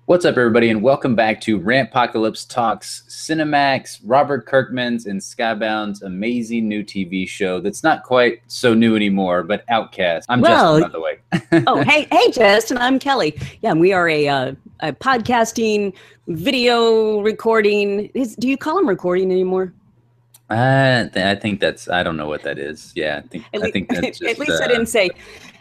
What's up, everybody, and welcome back to Rantpocalypse Talks Cinemax, Robert Kirkman's and Skybound's amazing new TV show that's not quite so new anymore, but Outcast. I'm Justin, by the way. hey, Justin, I'm Kelly. Yeah, we are a podcasting, video recording. Do you call them recording anymore? I think that's, I don't know what that is. Yeah, I think that's just, at least I didn't say,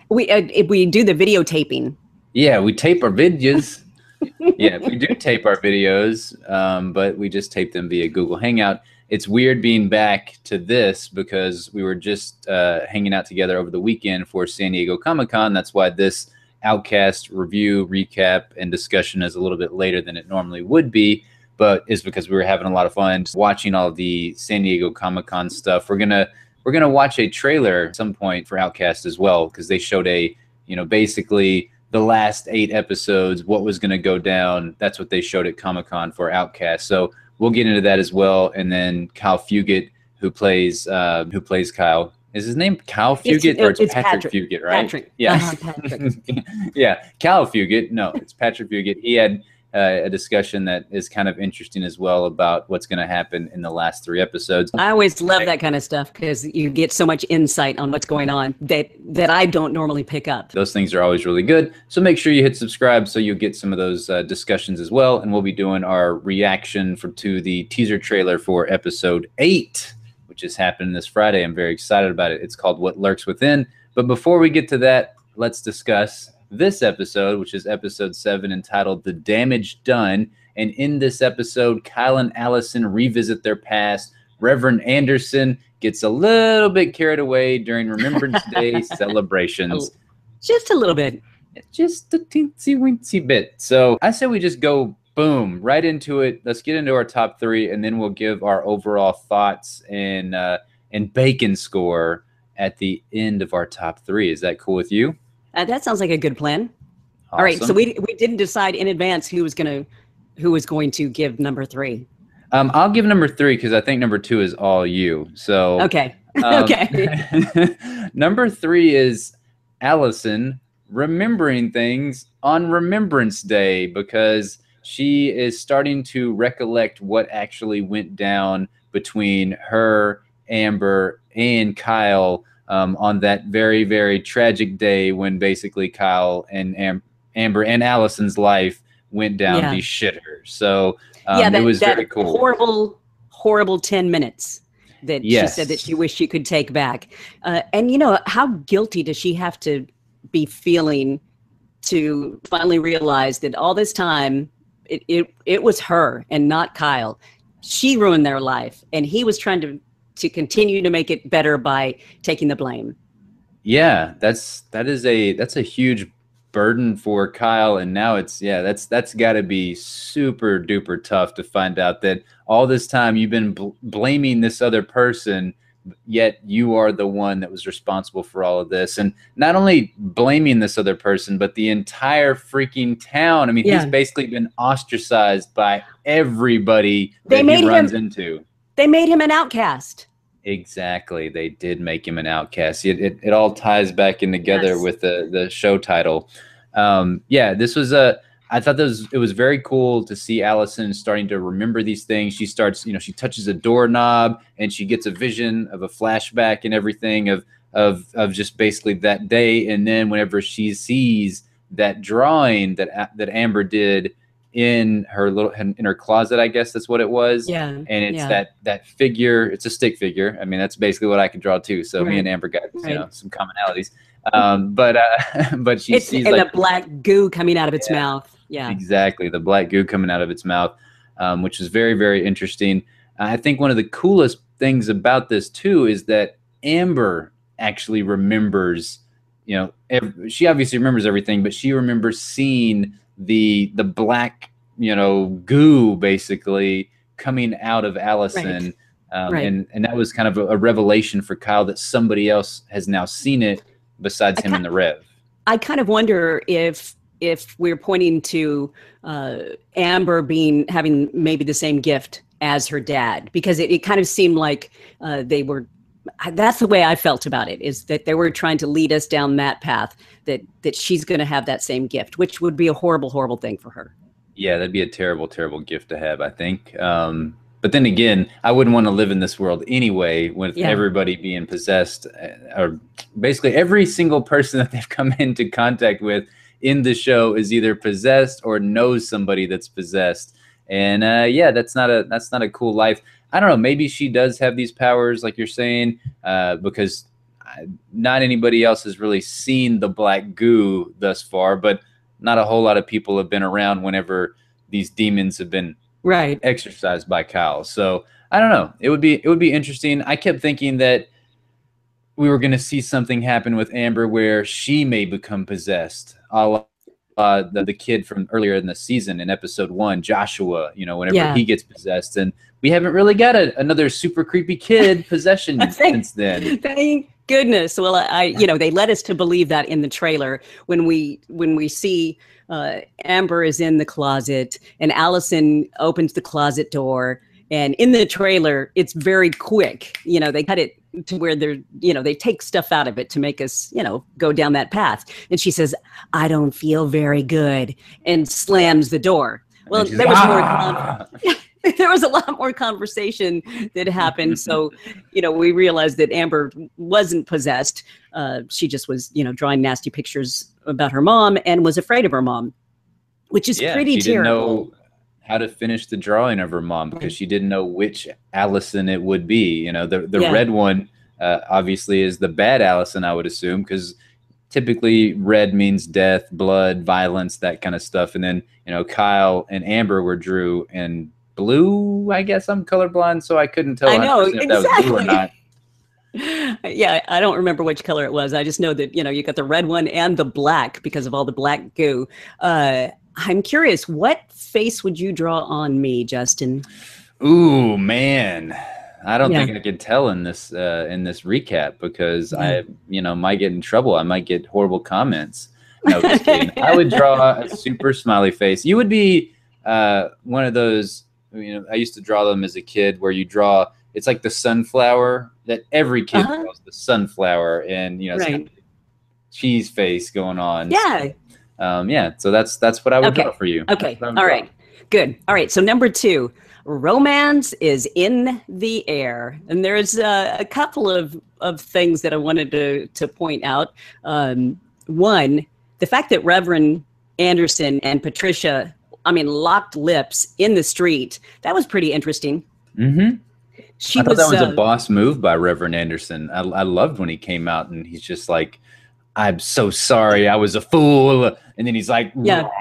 we do the videotaping. Yeah, we tape our videos. Yeah, we do tape our videos, but we just tape them via Google Hangout. It's weird being back to this because we were just hanging out together over the weekend for San Diego Comic-Con. That's why this Outcast review, recap, and discussion is a little bit later than it normally would be, but it's because we were having a lot of fun watching all the San Diego Comic-Con stuff. We're gonna watch a trailer at some point for Outcast as well, because they showed basically the last 8 episodes, what was going to go down. That's what they showed at Comic-Con for Outcast. So we'll get into that as well. And then Kyle Fugit, who plays Kyle. Is his name Kyle Fugit or it's Patrick Fugit, right? Patrick. Yeah. Patrick. Yeah. Kyle Fugit. No, it's Patrick Fugit. He had a discussion that is kind of interesting as well about what's going to happen in the last 3 episodes. I always love that kind of stuff because you get so much insight on what's going on that I don't normally pick up. Those things are always really good. So make sure you hit subscribe so you'll get some of those discussions as well. And we'll be doing our reaction to the teaser trailer for episode 8, which is happening this Friday. I'm very excited about it. It's called What Lurks Within. But before we get to that, let's discuss this episode, which is episode 7, entitled The Damage Done. And in this episode, Kyle and Allison revisit their past. Reverend Anderson gets a little bit carried away during Remembrance Day celebrations. Just a little bit. Just a teensy-weensy bit. So I say we just go boom, right into it. Let's get into our top 3, and then we'll give our overall thoughts and bacon score at the end of our top 3. Is that cool with you? That sounds like a good plan. Awesome. All right, so we didn't decide in advance who was going to give number 3. I'll give number 3 because I think number 2 is all you. So okay, okay. Number 3 is Allison remembering things on Remembrance Day because she is starting to recollect what actually went down between her, Amber, and Kyle. On that very, very tragic day when basically Kyle and Amber and Allison's life went down the shitter. So it was very cool. Horrible 10 minutes that she said that she wished she could take back. And how guilty does she have to be feeling to finally realize that all this time it was her and not Kyle. She ruined their life, and he was trying to continue to make it better by taking the blame. Yeah, that's a huge burden for Kyle, and now that's got to be super duper tough to find out that all this time you've been blaming this other person, yet you are the one that was responsible for all of this. And not only blaming this other person, but the entire freaking town. I mean, he's basically been ostracized by everybody that he runs into. They made him an outcast. Exactly. They did make him an outcast. It all ties back in together with the show title. This was I thought it was very cool to see Allison starting to remember these things. She starts, she touches a doorknob and she gets a vision of a flashback and everything of just basically that day. And then whenever she sees that drawing that Amber did in her closet, I guess that's what it was. Yeah. And it's that figure. It's a stick figure. I mean, that's basically what I could draw too. So me and Amber got some commonalities. But she sees the black goo coming out of its mouth. Yeah, exactly, the black goo coming out of its mouth, which is very, very interesting. I think one of the coolest things about this too is that Amber actually remembers. She obviously remembers everything, but she remembers seeing the black goo basically coming out of Allison, and that was kind of a revelation for Kyle that somebody else has now seen it besides him and the Rev. I kind of wonder if we're pointing to Amber having maybe the same gift as her dad, because it kind of seemed like they were. That's the way I felt about it, is that they were trying to lead us down that path, that she's going to have that same gift, which would be a horrible, horrible thing for her. Yeah, that'd be a terrible, terrible gift to have, I think. But then again, I wouldn't want to live in this world anyway with everybody being possessed, or basically every single person that they've come into contact with in the show is either possessed or knows somebody that's possessed. And yeah, that's not a cool life. I don't know. Maybe she does have these powers, like you're saying, because not anybody else has really seen the black goo thus far, but not a whole lot of people have been around whenever these demons have been exercised by Kyle. So I don't know. It would be interesting. I kept thinking that we were going to see something happen with Amber where she may become possessed, a la the kid from earlier in the season in episode 1, Joshua, whenever he gets possessed. And we haven't really got another super creepy kid possession since then. Thank goodness. Well, they led us to believe that in the trailer when we see Amber is in the closet and Allison opens the closet door. And in the trailer, it's very quick. They cut it to where they take stuff out of it to make us, go down that path. And she says, "I don't feel very good," and slams the door. Well, there was there was a lot more conversation that happened. So, we realized that Amber wasn't possessed. She just was, drawing nasty pictures about her mom and was afraid of her mom, which is pretty terrible. Didn't know how to finish the drawing of her mom because she didn't know which Allison it would be. The red one obviously is the bad Allison, I would assume, because typically red means death, blood, violence, that kind of stuff. And then, Kyle and Amber were Drew and blue. I guess I'm colorblind, so I couldn't tell. I know, exactly. If that was blue or not. Yeah, I don't remember which color it was. I just know that, you got the red one and the black because of all the black goo. I'm curious, what face would you draw on me, Justin? Ooh, man. I don't think I could tell in this recap because I might get in trouble. I might get horrible comments. No, just kidding. I would draw a super smiley face. You would be one of those, I used to draw them as a kid where you draw, it's like the sunflower that every kid draws, the sunflower, and it's kind of cheese face going on. Yeah. So that's what I would draw for you. Okay. All right. Good. All right. So number 2, romance is in the air, and there's a couple of things that I wanted to point out. One, the fact that Reverend Anderson and Patricia, locked lips in the street, that was pretty interesting. Mm-hmm. I thought that was a boss move by Reverend Anderson. I loved when he came out and he's just like, "I'm so sorry, I was a fool," and then he's like,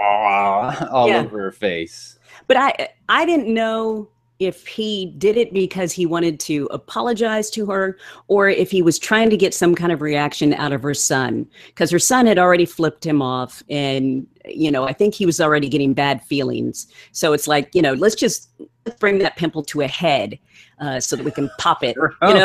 all over her face. But I didn't know if he did it because he wanted to apologize to her or if he was trying to get some kind of reaction out of her son, because her son had already flipped him off, and I think he was already getting bad feelings. So it's like, let's bring that pimple to a head so that we can pop it.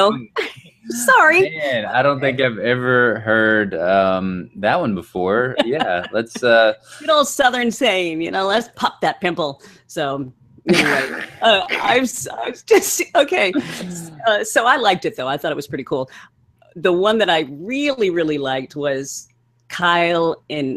Sorry. Man, I don't think I've ever heard that one before. Yeah, let's good old Southern saying, let's pop that pimple. So anyway, I was just okay. So I liked it though. I thought it was pretty cool. The one that I really, really liked was Kyle and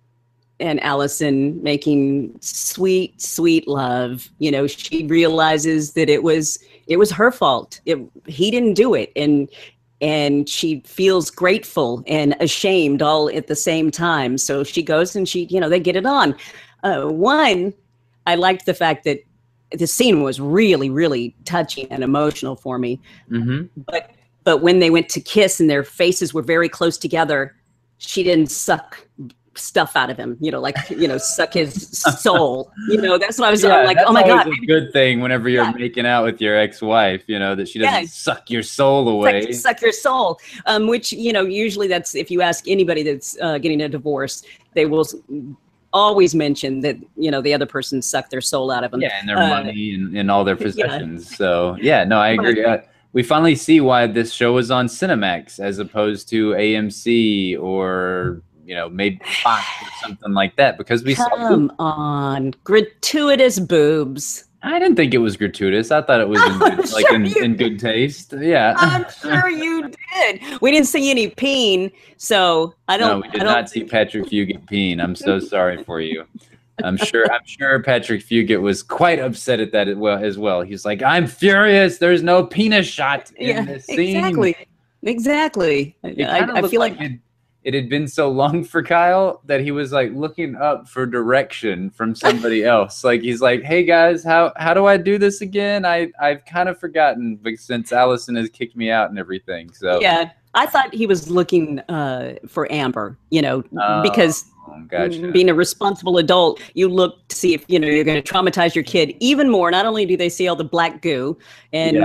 Allison making sweet, sweet love. She realizes that it was her fault. He didn't do it. And she feels grateful and ashamed all at the same time. So she goes and they get it on. One, I liked the fact that the scene was really, really touching and emotional for me. Mm-hmm. But when they went to kiss and their faces were very close together, she didn't suck stuff out of him, suck his soul. That's what I was like, oh my God. It's a good thing whenever you're making out with your ex-wife, that she doesn't suck your soul away. Suck your soul. Which, usually that's, if you ask anybody that's getting a divorce, they will always mention that, the other person sucked their soul out of them. Yeah, and their money and all their possessions. Yeah. So, no, I agree. We finally see why this show is on Cinemax as opposed to AMC or maybe Fox or something like that, because we Come on, gratuitous boobs. I didn't think it was gratuitous. I thought it was in good taste. Yeah, I'm sure you did. We didn't see any peen, so I don't. No, we did not see Patrick Fugit peen. I'm so sorry for you. I'm sure Patrick Fugit was quite upset at that as well. He's like, I'm furious. There's no penis shot in this scene. Exactly. I feel like it had been so long for Kyle that he was like looking up for direction from somebody else. Like he's like, hey guys, how do I do this again? I've kind of forgotten since Allison has kicked me out and everything. So yeah, I thought he was looking for Amber, because gotcha. Being a responsible adult, you look to see if you're going to traumatize your kid even more. Not only do they see all the black goo, and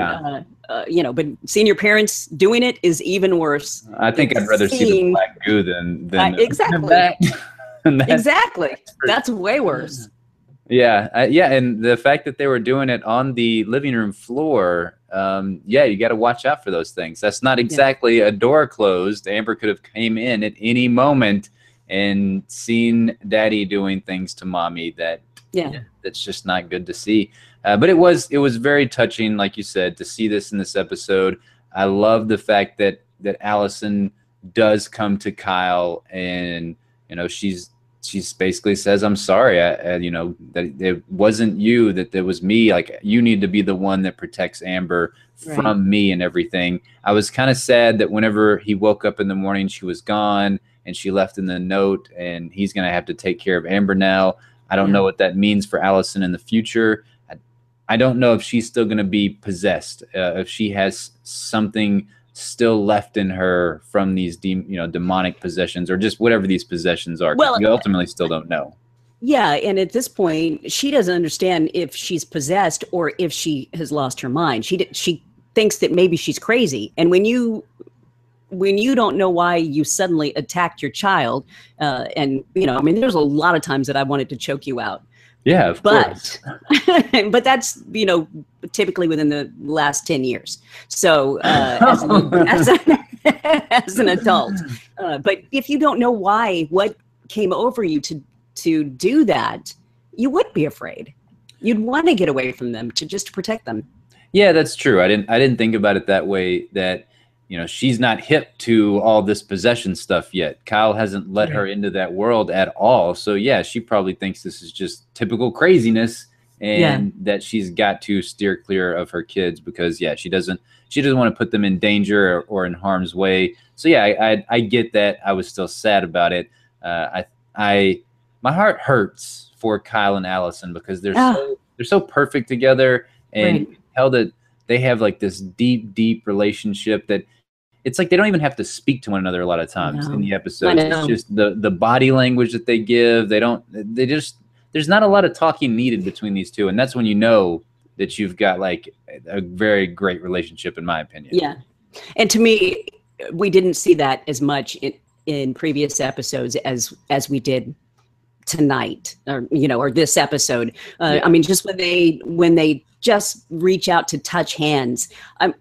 but seeing your parents doing it is even worse. I think I'd rather see the black goo than exactly that. Exactly. That's way worse. Yeah, and the fact that they were doing it on the living room floor, you got to watch out for those things. That's not exactly a door closed. Amber could have came in at any moment and seen Daddy doing things to Mommy that's just not good to see. But it was very touching, like you said, to see this in this episode. I love the fact that Allison does come to Kyle, and she's basically says, I'm sorry, that it wasn't you, that it was me. Like, you need to be the one that protects Amber from me and everything. I was kind of sad that whenever he woke up in the morning, she was gone and she left in the note, and he's going to have to take care of Amber now. I don't know what that means for Allison in the future. I don't know if she's still going to be possessed, if she has something still left in her from these demonic possessions, or just whatever these possessions are. Well, we ultimately still don't know. Yeah, and at this point, she doesn't understand if she's possessed or if she has lost her mind. She thinks that maybe she's crazy, and when you don't know why you suddenly attacked your child, and there's a lot of times that I wanted to choke you out. Yeah, of course. But that's, typically within the last 10 years. So as an adult. But if you don't know what came over you to do that, you would be afraid. You'd want to get away from them to protect them. Yeah, that's true. I didn't think about it that way, that she's not hip to all this possession stuff yet. Kyle hasn't let her into that world at all. So yeah, she probably thinks this is just typical craziness, and that she's got to steer clear of her kids because she doesn't want to put them in danger or in harm's way. So yeah, I get that. I was still sad about it. My heart hurts for Kyle and Allison because they're so perfect together, and you can tell that they have like this deep relationship that it's like they don't even have to speak to one another a lot of times in the episodes. It's just the body language that they give. There's not a lot of talking needed between these two. And that's when you know that you've got like a very great relationship, in my opinion. Yeah. And to me, we didn't see that as much in previous episodes as we did tonight, or this episode. Just when they just reach out to touch hands,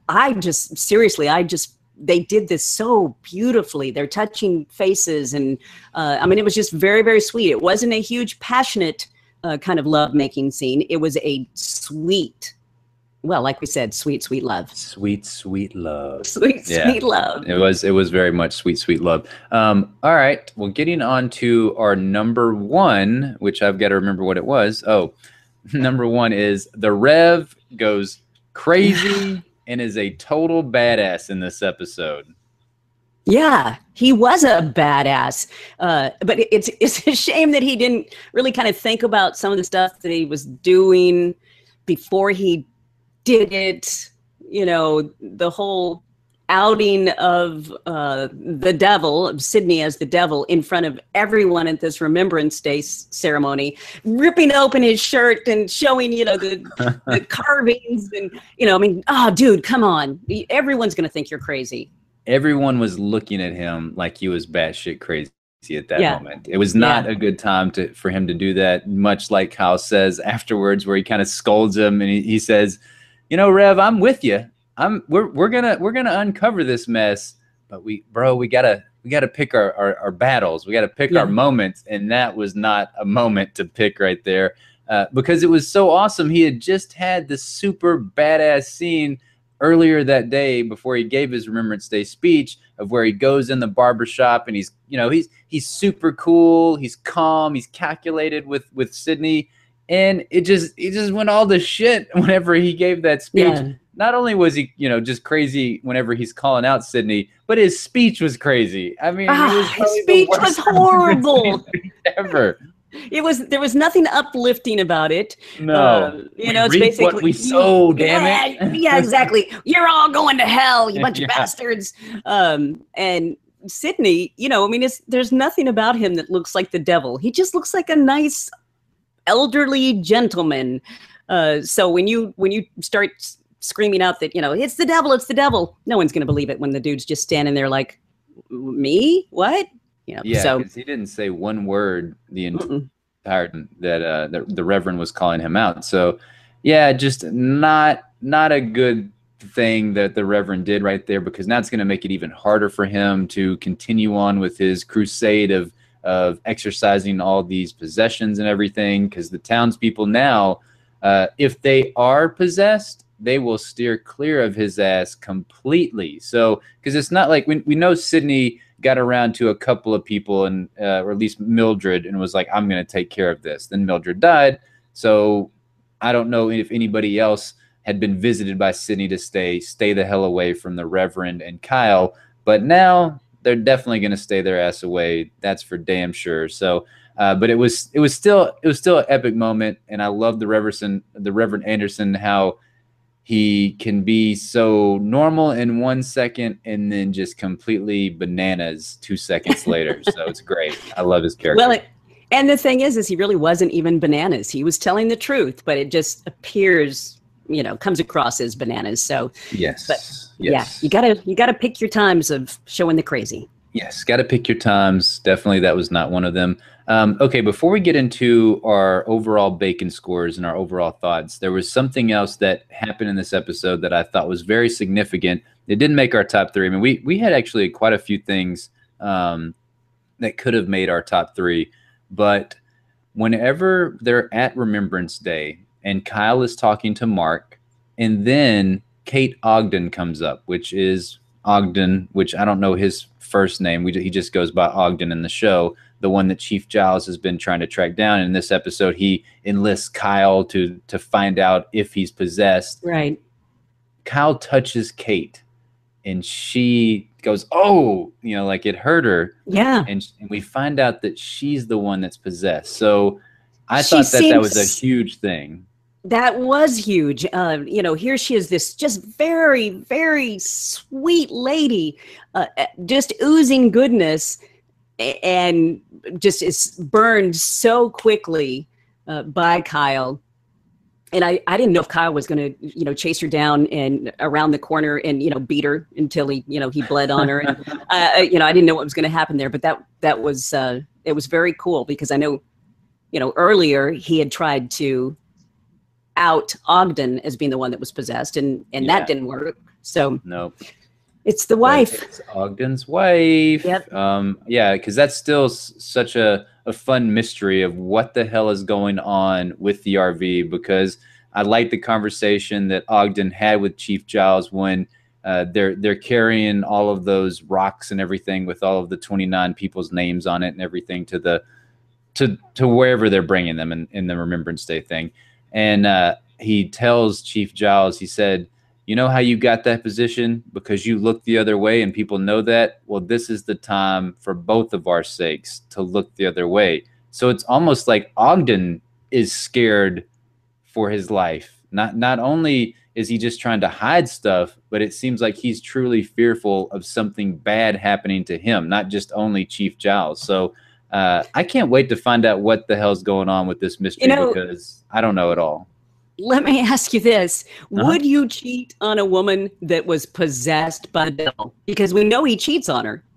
they did this so beautifully. They're touching faces, and it was just very, very sweet. It wasn't a huge passionate kind of love making scene. It was a sweet, well, like we said, sweet love. Sweet love. Sweet love. It was very much sweet love. All right. Well, getting on to our number one, which I've got to remember what it was. Oh, number one is the Rev goes crazy and is a total badass in this episode. Yeah, he was a badass. But it's a shame that he didn't really kind of think about some of the stuff that he was doing before he did it. The whole outing of the devil, of Sydney as the devil, in front of everyone at this Remembrance Day ceremony, ripping open his shirt and showing, the carvings, and, oh, dude, come on. Everyone's going to think you're crazy. Everyone was looking at him like he was batshit crazy at that moment. It was not a good time for him to do that, much like Kyle says afterwards, where he kind of scolds him and he says, Rev, I'm with you. We're gonna uncover this mess, but we gotta pick our battles. We gotta pick our moments, and that was not a moment to pick right there, because it was so awesome. He had just had this super badass scene earlier that day before he gave his Remembrance Day speech, of where he goes in the barbershop and he's super cool, he's calm, he's calculated with Sydney, and it just went all to shit whenever he gave that speech. Yeah. Not only was he, just crazy whenever he's calling out Sydney, but his speech was crazy. I mean, his speech was horrible. Ever. There was nothing uplifting about it. No, it's basically what we sow. Damn it. Yeah, exactly. You're all going to hell, you bunch of bastards. And Sydney, there's nothing about him that looks like the devil. He just looks like a nice elderly gentleman. So when you start screaming out that it's the devil, no one's going to believe it when the dude's just standing there like, me? What? Yeah, so he didn't say one word the entire that the Reverend was calling him out. So yeah, just not a good thing that the Reverend did right there, because now it's going to make it even harder for him to continue on with his crusade of exercising all these possessions and everything, because the townspeople now, if they are possessed, they will steer clear of his ass completely. So, because it's not like we know Sydney got around to a couple of people, and or at least Mildred, and was like, I'm going to take care of this. Then Mildred died. So I don't know if anybody else had been visited by Sydney to stay the hell away from the Reverend and Kyle. But now they're definitely going to stay their ass away. That's for damn sure. So, but it was still an epic moment. And I love the Reverend Anderson, how he can be so normal in 1 second and then just completely bananas 2 seconds later. So it's great. I love his character. Well, and the thing is he really wasn't even bananas. He was telling the truth, but it just appears, comes across as bananas. So yes. Yeah, you gotta pick your times of showing the crazy. Yes, got to pick your times. Definitely, that was not one of them. Okay, before we get into our overall Bacon scores and our overall thoughts, there was something else that happened in this episode that I thought was very significant. It didn't make our top three. I mean, we had actually quite a few things that could have made our top three, but whenever they're at Remembrance Day and Kyle is talking to Mark, and then Kate Ogden comes up, which is Ogden, which I don't know his first name. He just goes by Ogden in the show, the one that Chief Giles has been trying to track down. In this episode, he enlists Kyle to find out if he's possessed. Right. Kyle touches Kate, and she goes, "Oh," like it hurt her. Yeah. And we find out that she's the one that's possessed. So I thought that was a huge thing. That was huge. Here she is, this just very, very sweet lady, just oozing goodness, and just is burned so quickly by Kyle. And I didn't know if Kyle was going to, chase her down and around the corner and, beat her until he bled on her. And, I didn't know what was going to happen there, but that was, it was very cool, because I know, earlier he had tried to out Ogden as being the one that was possessed, and that didn't work. So no, it's the wife. It's Ogden's wife. Yep. Yeah, because that's still such a fun mystery of what the hell is going on with the RV, because I like the conversation that Ogden had with Chief Giles when they're carrying all of those rocks and everything with all of the 29 people's names on it and everything to wherever they're bringing them in the Remembrance Day thing. And he tells Chief Giles, he said, "You know how you got that position? Because you looked the other way and people know that? Well, this is the time for both of our sakes to look the other way." So it's almost like Ogden is scared for his life. Not only is he just trying to hide stuff, but it seems like he's truly fearful of something bad happening to him, not just only Chief Giles. So I can't wait to find out what the hell's going on with this mystery, because I don't know at all. Let me ask you this. Would you cheat on a woman that was possessed by the devil? Because we know he cheats on her.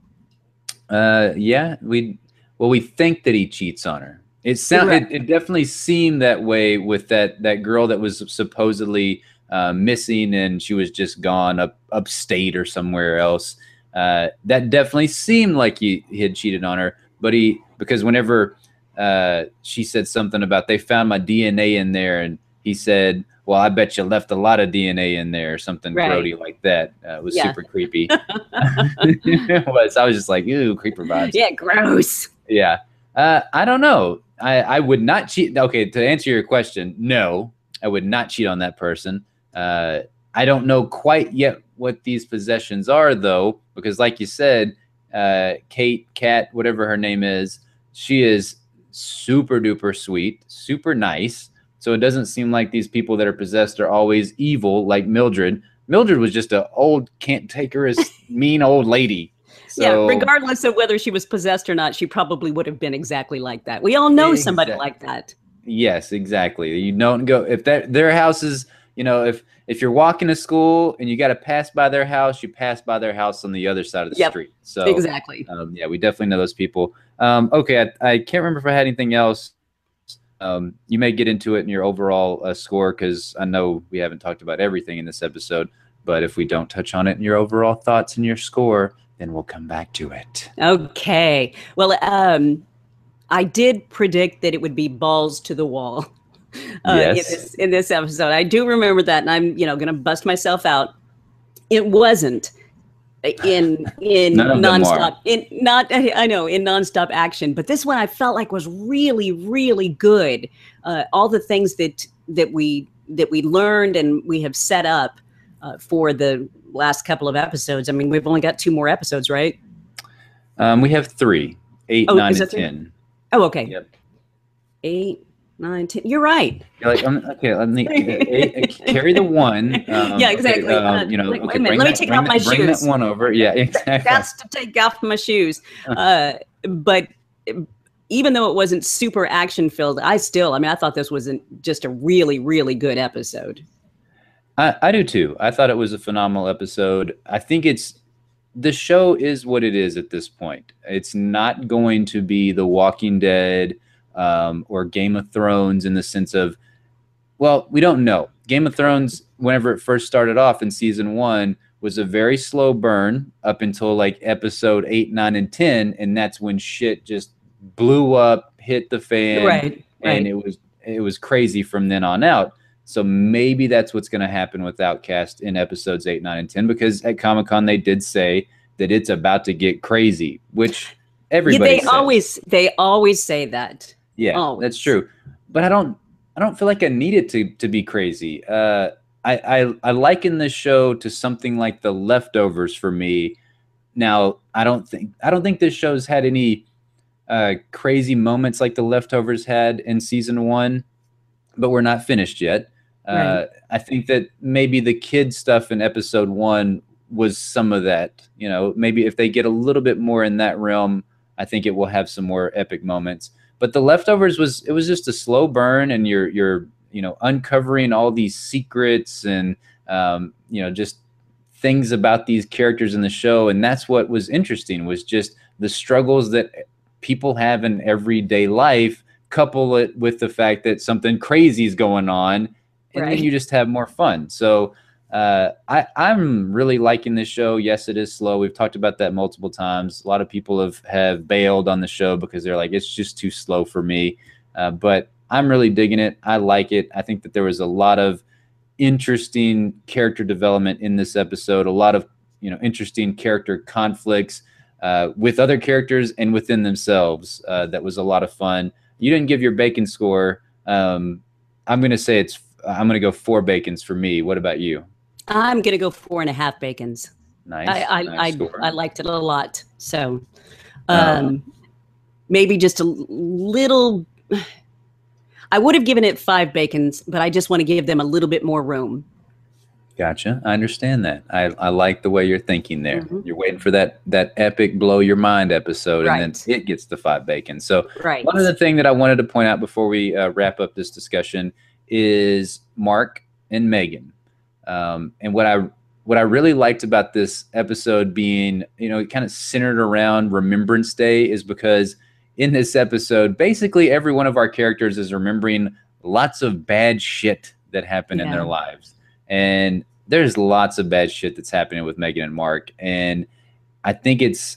Yeah, we think that he cheats on her. It definitely seemed that way with that girl that was supposedly missing, and she was just gone upstate or somewhere else. That definitely seemed like he had cheated on her. But because whenever she said something about they found my DNA in there, and he said, well, I bet you left a lot of DNA in there, or something grody like that. It was super creepy. It was. I was just like, ooh, creeper vibes. Yeah, gross. Yeah. I don't know. I would not cheat. Okay, to answer your question, no, I would not cheat on that person. I don't know quite yet what these possessions are, though, because like you said, Kate, Kat, whatever her name is, she is super duper sweet, super nice. So it doesn't seem like these people that are possessed are always evil, like Mildred. Mildred was just an old, cantankerous, mean old lady. So, yeah, regardless of whether she was possessed or not, she probably would have been exactly like that. We all know somebody like that. Yes, exactly. You don't go if their house is, you know, if you're walking to school and you got to pass by their house, you pass by their house on the other side of the street. So exactly. Yeah, we definitely know those people. Okay, I can't remember if I had anything else. You may get into it in your overall score, because I know we haven't talked about everything in this episode. But if we don't touch on it in your overall thoughts and your score, then we'll come back to it. Okay. Well, I did predict that it would be balls to the wall Yes. in this episode. I do remember that, and I'm going to bust myself out. It wasn't in nonstop in nonstop action, but this one I felt like was really, really good. All the things that we learned and we have set up for the last couple of episodes. I mean, we've only got 2 more episodes, right? We have 3, 8, 9, and 10. Oh, okay. Yep. 8, 9, 10. You're right. You're like, okay, let me carry the 1. Yeah, exactly. Okay, wait a minute. Let me take off my shoes. Bring that 1 over. Yeah, exactly. That's to take off my shoes. But even though it wasn't super action filled, I thought this was just a really, really good episode. I do too. I thought it was a phenomenal episode. I think the show is what it is at this point. It's not going to be The Walking Dead or Game of Thrones in the sense of, well, we don't know. Game of Thrones, whenever it first started off in season 1, was a very slow burn up until like episode 8, 9, and 10, and that's when shit just blew up, hit the fan, right. And it was crazy from then on out. So maybe that's what's going to happen with Outcast in episodes 8, 9, and 10, because at Comic-Con they did say that it's about to get crazy, which everybody says. They always say that. Yeah, always. That's true. But I don't feel like I need it to be crazy. I liken this show to something like The Leftovers for me. Now, I don't think this show's had any crazy moments like The Leftovers had in season 1, but we're not finished yet. Right. I think that maybe the kid stuff in episode 1 was some of that. You know, maybe if they get a little bit more in that realm, I think it will have some more epic moments. But The Leftovers was just a slow burn, and you're uncovering all these secrets and just things about these characters in the show, and that's what was interesting, was just the struggles that people have in everyday life. Couple it with the fact that something crazy is going on, and then you just have more fun. So I'm really liking this show. Yes, it is slow. We've talked about that multiple times. A lot of people have bailed on the show because they're like, it's just too slow for me. But I'm really digging it. I like it. I think that there was a lot of interesting character development in this episode, a lot of interesting character conflicts with other characters and within themselves. That was a lot of fun. You didn't give your bacon score. I'm going to go 4 bacons for me. What about you? I'm going to go 4.5 bacons. Nice. I liked it a lot. So maybe just a little. I would have given it 5 bacons, but I just want to give them a little bit more room. Gotcha. I understand that. I like the way you're thinking there. Mm-hmm. You're waiting for that epic blow your mind episode, and then it gets the 5 bacon. So one of the things that I wanted to point out before we wrap up this discussion is Mark and Megan. And what I really liked about this episode being, it kind of centered around Remembrance Day, is because in this episode, basically every one of our characters is remembering lots of bad shit that happened in their lives. And there's lots of bad shit that's happening with Megan and Mark. And I think it's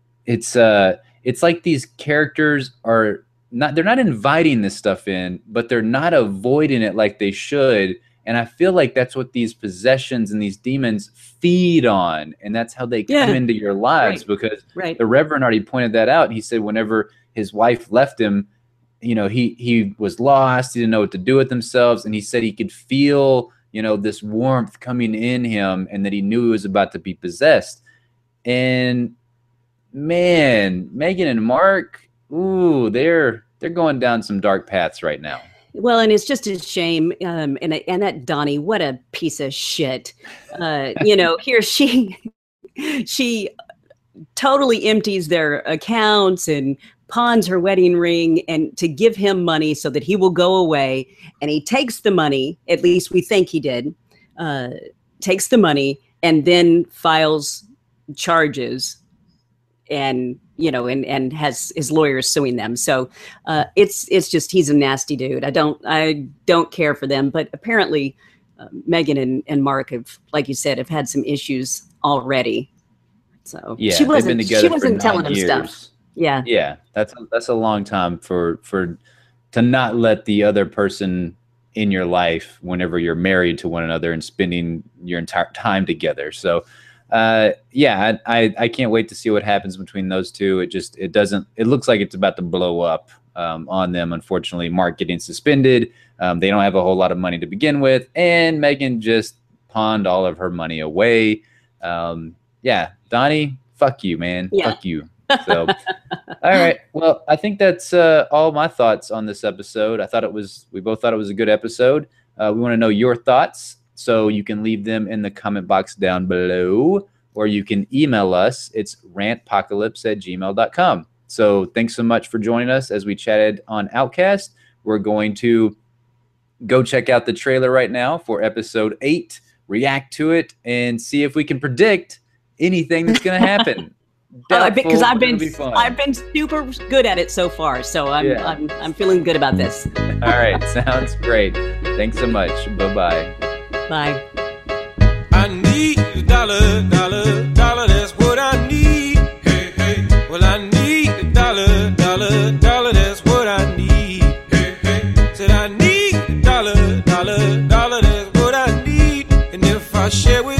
like these characters they're not inviting this stuff in, but they're not avoiding it like they should. And I feel like that's what these possessions and these demons feed on. And that's how they come into your lives, because the Reverend already pointed that out. He said whenever his wife left him, you know, he was lost. He didn't know what to do with themselves. And he said he could feel, you know, this warmth coming in him, and that he knew he was about to be possessed. And man, Megan and Mark, ooh, they're going down some dark paths right now. Well, and it's just a shame. And that Donnie, what a piece of shit. You know, here she totally empties their accounts and pawns her wedding ring and to give him money so that he will go away. And he takes the money, at least we think he did, takes the money and then files charges and, you know, and has his lawyers suing them. So it's just, he's a nasty dude. I don't care for them, but apparently Megan and Mark have, like you said, have had some issues already. So yeah, she wasn't, they've been together she wasn't for 9 telling him years. stuff. Yeah. Yeah. That's a long time to not let the other person in your life whenever you're married to one another and spending your entire time together. So yeah, I can't wait to see what happens between those two. It looks like it's about to blow up on them. Unfortunately, Mark getting suspended. They don't have a whole lot of money to begin with. And Megan just pawned all of her money away. Yeah, Donnie, fuck you, man. Yeah. Fuck you. So, all right. Well, I think that's all my thoughts on this episode. We both thought it was a good episode. We want to know your thoughts, so you can leave them in the comment box down below, or you can email us. It's rantpocalypse@gmail.com. So thanks so much for joining us as we chatted on Outcast. We're going to go check out the trailer right now for episode 8, react to it, and see if we can predict anything that's going to happen. Because I've been super good at it so far, so I'm feeling good about this. All right, sounds great. Thanks so much. Bye-bye. Bye. I need a dollar, that's what I need. Hey, hey. Well, I need a dollar, that's what I need. Hey, hey. Said I need a dollar, that's what I need. And if I share with